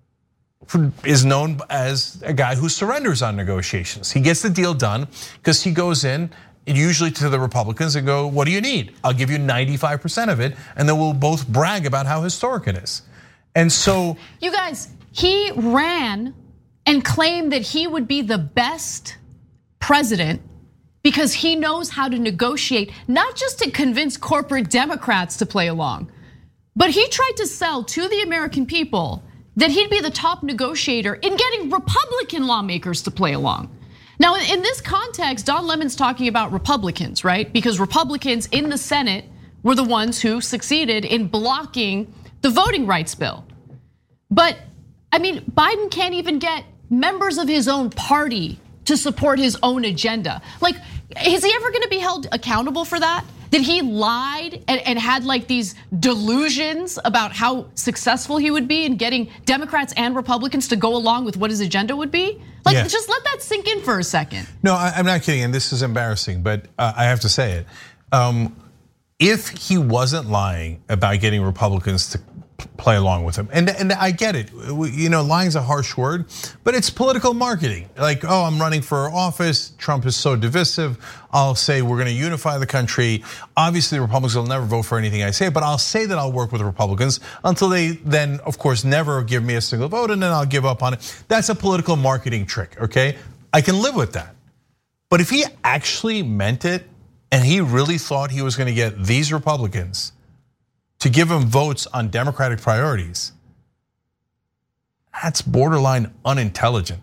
known as a guy who surrenders on negotiations. He gets the deal done because he goes in, usually to the Republicans, and go, what do you need? I'll give you 95% of it, and then we'll both brag about how historic it is. And so- You guys, he ran and claimed that he would be the best president because he knows how to negotiate, not just to convince corporate Democrats to play along, but he tried to sell to the American people that he'd be the top negotiator in getting Republican lawmakers to play along. Now, in this context, Don Lemon's talking about Republicans, right? Because Republicans in the Senate were the ones who succeeded in blocking the voting rights bill. But I mean, Biden can't even get members of his own party to support his own agenda. Like, is he ever gonna be held accountable for that? That he lied and had like these delusions about how successful he would be in getting Democrats and Republicans to go along with what his agenda would be? Like, just let that sink in for a second. No, I'm not kidding, and this is embarrassing, but I have to say it. If he wasn't lying about getting Republicans to play along with him, and I get it, lying's a harsh word, but it's political marketing. Like, oh, I'm running for office, Trump is so divisive, I'll say we're gonna unify the country. Obviously, the Republicans will never vote for anything I say, but I'll say that I'll work with the Republicans until they then, of course, never give me a single vote, and then I'll give up on it. That's a political marketing trick, okay? I can live with that. But if he actually meant it, and he really thought he was gonna get these Republicans to give him votes on Democratic priorities, that's borderline unintelligent.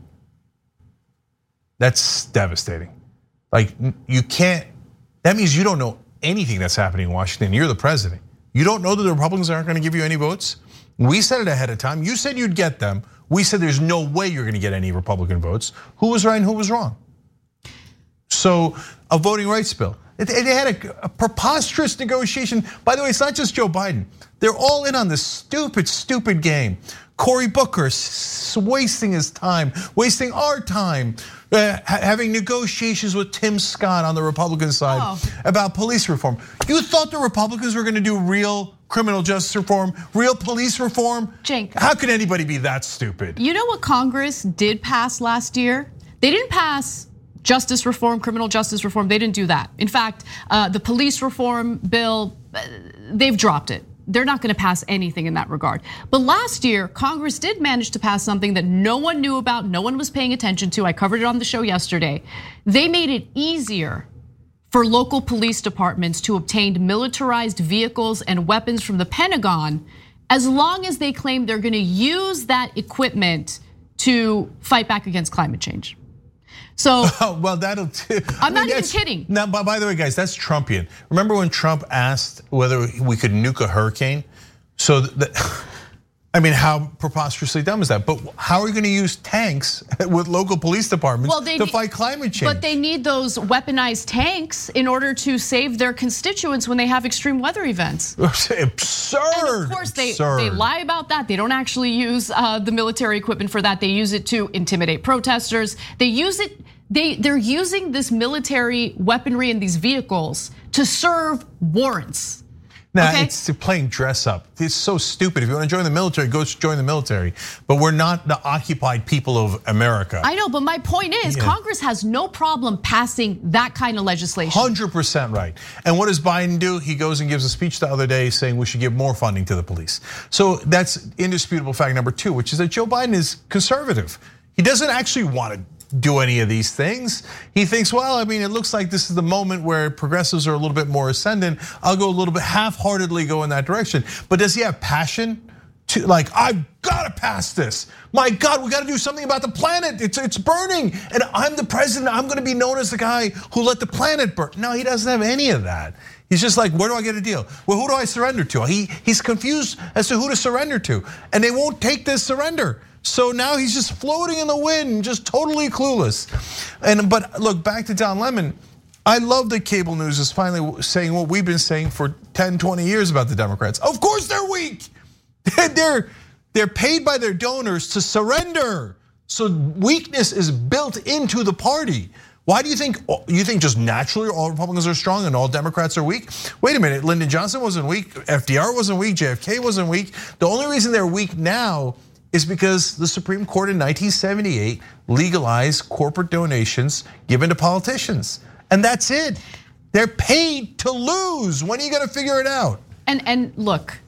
That's devastating. Like, you can't, that means you don't know anything that's happening in Washington. You're the president. You don't know that the Republicans aren't gonna give you any votes? We said it ahead of time. You said you'd get them. We said there's no way you're gonna get any Republican votes. Who was right and who was wrong? So, a voting rights bill. They had a preposterous negotiation. By the way, it's not just Joe Biden. They're all in on this stupid game. Cory Booker wasting his time, wasting our time, having negotiations with Tim Scott on the Republican side about police reform. You thought the Republicans were gonna do real criminal justice reform, real police reform? Cenk, how could anybody be that stupid? You know what Congress did pass last year? They didn't pass justice reform, criminal justice reform, they didn't do that. In fact, the police reform bill, they've dropped it. They're not gonna pass anything in that regard. But last year, Congress did manage to pass something that no one knew about, no one was paying attention to. I covered it on the show yesterday. They made it easier for local police departments to obtain militarized vehicles and weapons from the Pentagon, as long as they claim they're gonna use that equipment to fight back against climate change. So, well, that'll. I'm not even kidding. Now, by the way, guys, that's Trumpian. Remember when Trump asked whether we could nuke a hurricane? So, I mean, how preposterously dumb is that? But how are we going to use tanks with local police departments to fight climate change? But they need those weaponized tanks in order to save their constituents when they have extreme weather events. Absurd. And of course, they lie about that. They don't actually use the military equipment for that. They use it to intimidate protesters. They use it. They're using this military weaponry in these vehicles to serve warrants. Now, it's playing dress up. It's so stupid. If you want to join the military, go join the military. But we're not the occupied people of America. I know, but my point is, Congress has no problem passing that kind of legislation. 100% right. And what does Biden do? He goes and gives a speech the other day saying we should give more funding to the police. So that's indisputable fact number 2, which is that Joe Biden is conservative. He doesn't actually want to do any of these things. He thinks, well, I mean, it looks like this is the moment where progressives are a little bit more ascendant. I'll go a little bit half-heartedly go in that direction. But does he have passion to, like, I've got to pass this. My God, we got to do something about the planet. It's burning, and I'm the president. I'm going to be known as the guy who let the planet burn. No, he doesn't have any of that. He's just like, where do I get a deal? Well, who do I surrender to? He's confused as to who to surrender to, and they won't take this surrender. So now he's just floating in the wind, just totally clueless. But look, back to Don Lemon. I love that cable news is finally saying what we've been saying for 10, 20 years about the Democrats. Of course they're weak. They're paid by their donors to surrender. So weakness is built into the party. Why do you think just naturally all Republicans are strong and all Democrats are weak? Wait a minute, Lyndon Johnson wasn't weak, FDR wasn't weak, JFK wasn't weak. The only reason they're weak now is because the Supreme Court in 1978 legalized corporate donations given to politicians. And that's it. They're paid to lose. When are you gonna figure it out? And look,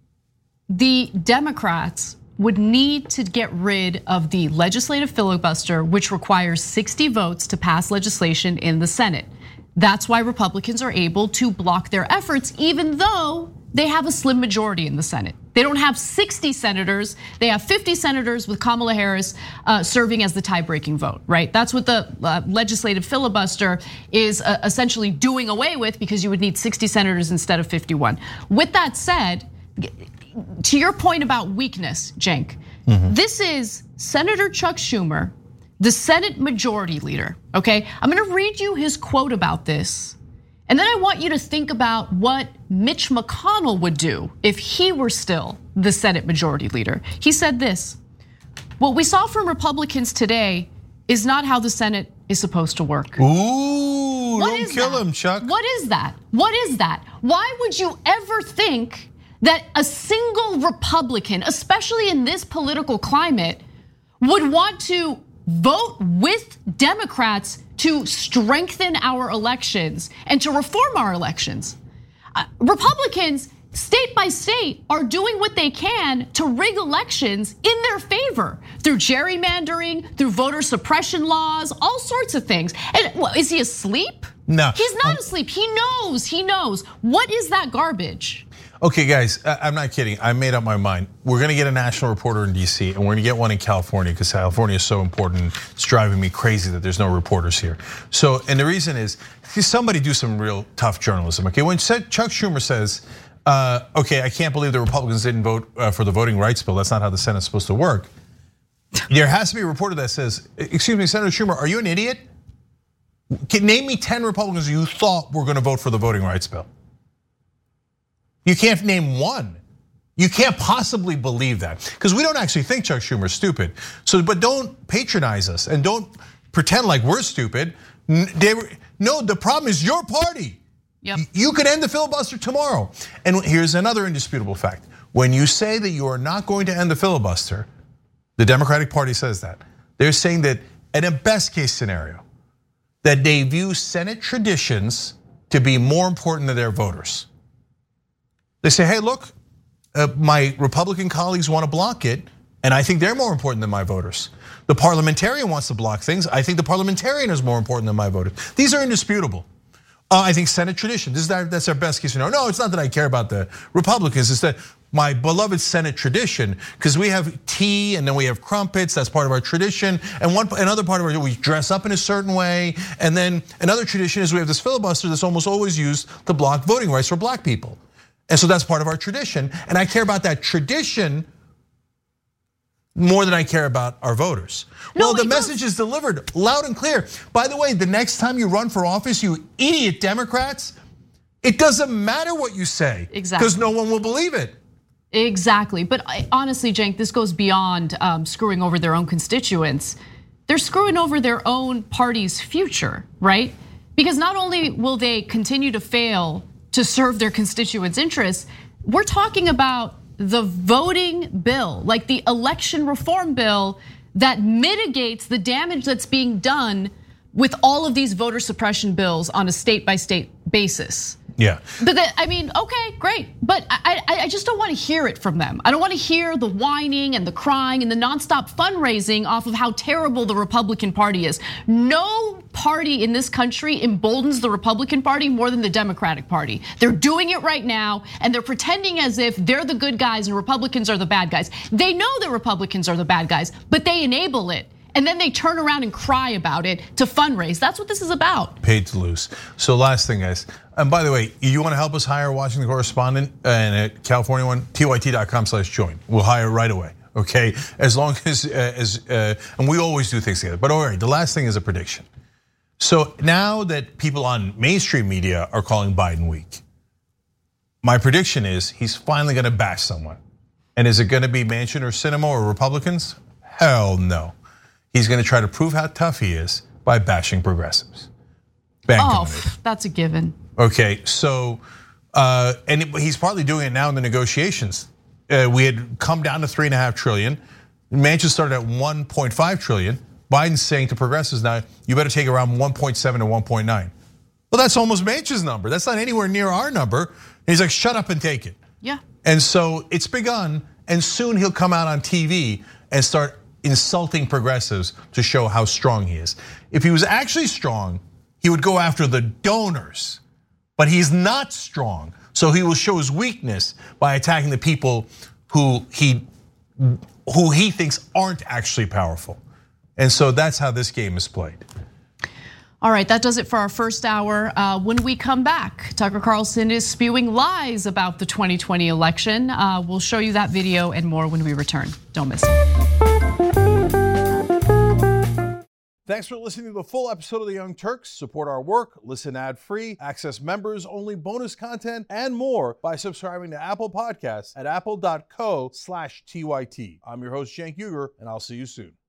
the Democrats would need to get rid of the legislative filibuster, which requires 60 votes to pass legislation in the Senate. That's why Republicans are able to block their efforts, even though they have a slim majority in the Senate. They don't have 60 senators, they have 50 senators with Kamala Harris serving as the tie-breaking vote, right? That's what the legislative filibuster is essentially doing away with, because you would need 60 senators instead of 51. With that said, to your point about weakness, Cenk, this is Senator Chuck Schumer, the Senate Majority Leader, okay? I'm gonna read you his quote about this. And then I want you to think about what Mitch McConnell would do if he were still the Senate Majority Leader. He said this: "What we saw from Republicans today is not how the Senate is supposed to work." Ooh, don't kill him, Chuck. What is that? What is that? Why would you ever think that a single Republican, especially in this political climate, would want to vote with Democrats to strengthen our elections and to reform our elections? Republicans, state by state, are doing what they can to rig elections in their favor through gerrymandering, through voter suppression laws, all sorts of things. And is he asleep? No. He's not asleep. He knows. What is that garbage? Okay, guys, I'm not kidding. I made up my mind. We're gonna get a national reporter in DC, and we're gonna get one in California, because California is so important. It's driving me crazy that there's no reporters here. So, and the reason is, somebody do some real tough journalism, okay? When Chuck Schumer says, okay, I can't believe the Republicans didn't vote for the voting rights bill. That's not how the Senate's supposed to work. There has to be a reporter that says, excuse me, Senator Schumer, are you an idiot? Name me 10 Republicans you thought were gonna vote for the voting rights bill. You can't name one. You can't possibly believe that, because we don't actually think Chuck Schumer's stupid. So, but don't patronize us and don't pretend like we're stupid. No, the problem is your party. Yep. You could end the filibuster tomorrow. And here's another indisputable fact. When you say that you are not going to end the filibuster, the Democratic Party says that. They're saying that in a best case scenario, that they view Senate traditions to be more important than their voters. They say, hey, look, my Republican colleagues want to block it, and I think they're more important than my voters. The parliamentarian wants to block things. I think the parliamentarian is more important than my voters. These are indisputable. I think Senate tradition, that's our best case scenario. No, it's not that I care about the Republicans, it's that my beloved Senate tradition, because we have tea and then we have crumpets, that's part of our tradition. And another part of our, we dress up in a certain way. And then another tradition is we have this filibuster that's almost always used to block voting rights for black people. And so that's part of our tradition. And I care about that tradition more than I care about our voters. Well, the message is delivered loud and clear. By the way, the next time you run for office, you idiot Democrats, it doesn't matter what you say. Exactly. Because no one will believe it. Exactly, but honestly, Cenk, this goes beyond screwing over their own constituents. They're screwing over their own party's future, right? Because not only will they continue to fail to serve their constituents' interests, we're talking about the voting bill, like the election reform bill that mitigates the damage that's being done with all of these voter suppression bills on a state-by-state basis. Yeah. But I mean, okay, great. But I just don't want to hear it from them. I don't want to hear the whining and the crying and the nonstop fundraising off of how terrible the Republican Party is. No party in this country emboldens the Republican Party more than the Democratic Party. They're doing it right now, and they're pretending as if they're the good guys and Republicans are the bad guys. They know that Republicans are the bad guys, but they enable it. And then they turn around and cry about it to fundraise. That's what this is about. Paid to lose. So last thing, guys. And by the way, you want to help us hire a Washington correspondent and at California one, tyt.com/join. We'll hire right away, okay? As long as, and we always do things together. But all right, the last thing is a prediction. So now that people on mainstream media are calling Biden weak, my prediction is he's finally gonna bash someone. And is it gonna be Manchin or Sinema or Republicans? Hell no. He's gonna try to prove how tough he is by bashing progressives. That's a given. Okay, so, and he's probably doing it now in the negotiations. We had come down to 3.5 trillion. Manchin started at 1.5 trillion. Biden's saying to progressives now, you better take around 1.7 to 1.9. Well, that's almost Manchin's number. That's not anywhere near our number. And he's like, shut up and take it. Yeah. And so it's begun, and soon he'll come out on TV and start insulting progressives to show how strong he is. If he was actually strong, he would go after the donors, but he's not strong. So he will show his weakness by attacking the people who he thinks aren't actually powerful. And so that's how this game is played. All right, that does it for our first hour. When we come back, Tucker Carlson is spewing lies about the 2020 election. We'll show you that video and more when we return. Don't miss it. Thanks for listening to the full episode of The Young Turks. Support our work, listen ad-free, access members-only bonus content, and more by subscribing to Apple Podcasts at apple.co/TYT. I'm your host, Cenk Uygur, and I'll see you soon.